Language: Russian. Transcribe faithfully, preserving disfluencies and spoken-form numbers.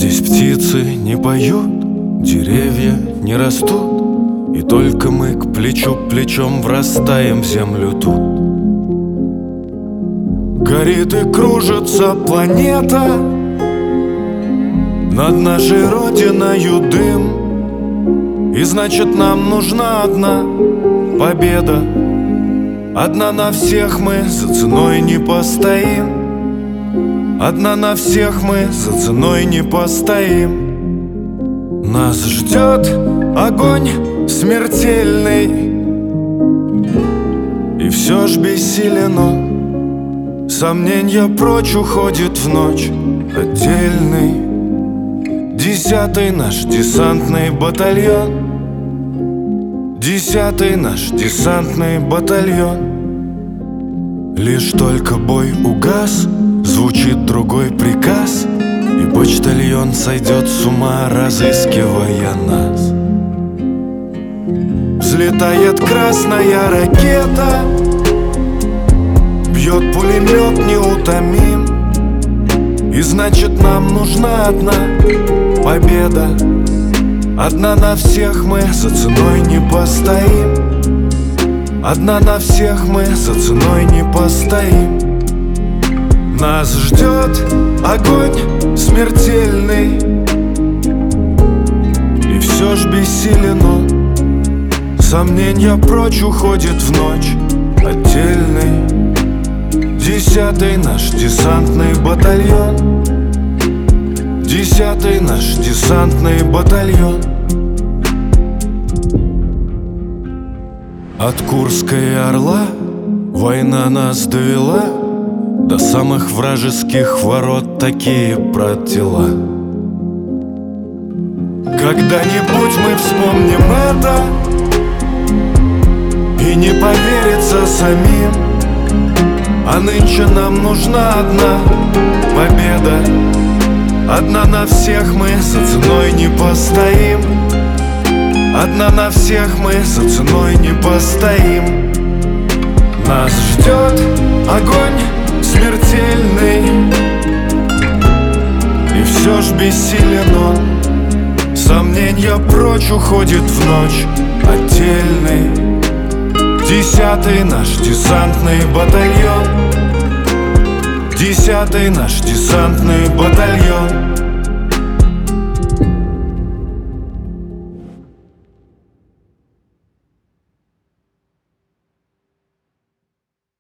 Здесь птицы не поют, деревья не растут, и только мы к плечу плечом врастаем в землю тут. Горит и кружится планета, над нашей родиною дым, и значит нам нужна одна победа. Одна на всех мы за ценой не постоим. Одна на всех мы за ценой не постоим. Нас ждет огонь смертельный, и все ж бессилен он. Сомненья прочь уходит в ночь отдельный. Десятый наш десантный батальон. Десятый наш десантный батальон. Лишь только бой угас, звучит другой приказ, и почтальон сойдет с ума, разыскивая нас. Взлетает красная ракета, бьет пулемет неутомим, и значит нам нужна одна победа. Одна на всех мы за ценой не постоим. Одна на всех мы за ценой не постоим. Нас ждет огонь смертельный, и все ж бессилен он. Сомненья прочь уходит в ночь отдельный. Десятый наш десантный батальон. Десятый наш десантный батальон. От Курской Орла война нас довела до самых вражеских ворот такие протела. Когда-нибудь мы вспомним это, и не поверится самим. А нынче нам нужна одна победа. Одна на всех мы за ценой не постоим. Одна на всех мы за ценой не постоим. Нас ждет огонь смертельный, и все ж бессилен он. Сомненья прочь уходит в ночь отдельный. Десятый наш десантный батальон. Десятый наш десантный батальон.